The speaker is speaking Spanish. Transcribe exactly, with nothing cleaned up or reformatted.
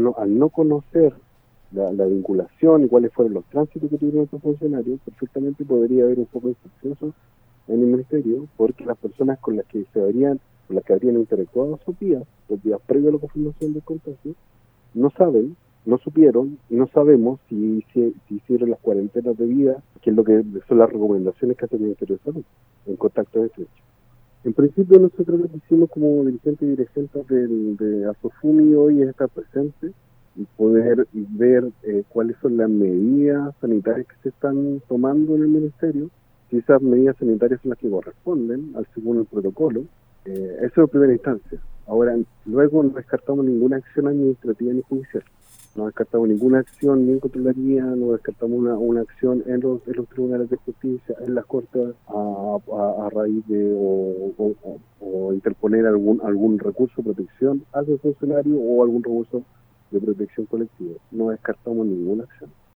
no, al no conocer la, la vinculación y cuáles fueron los tránsitos que tuvieron estos funcionarios, perfectamente podría haber un poco de infeccioso en el ministerio, porque las personas con las que se habrían, con las que habrían interactuado esos días, los días previos a la confirmación del contagio, no saben, no supieron y no sabemos si, si, si hicieron las cuarentenas debidas, que es lo que son las recomendaciones que hace el Ministerio de Salud en contacto estrecho. En principio nosotros lo que hicimos como dirigentes y dirigentes del, de Asofumi hoy es estar presentes y poder ver eh, cuáles son las medidas sanitarias que se están tomando en el Ministerio, si esas medidas sanitarias son las que corresponden al según el protocolo. Eh, eso en primera instancia. Ahora, luego no descartamos ninguna acción administrativa ni judicial. No descartamos ninguna acción ni en Contraloría, no descartamos una, una acción en los, en los tribunales de justicia, en las cortes, a, a, a raíz de o, o, o, o interponer algún algún recurso de protección hacia el funcionario o algún recurso de protección colectiva. No descartamos ninguna acción.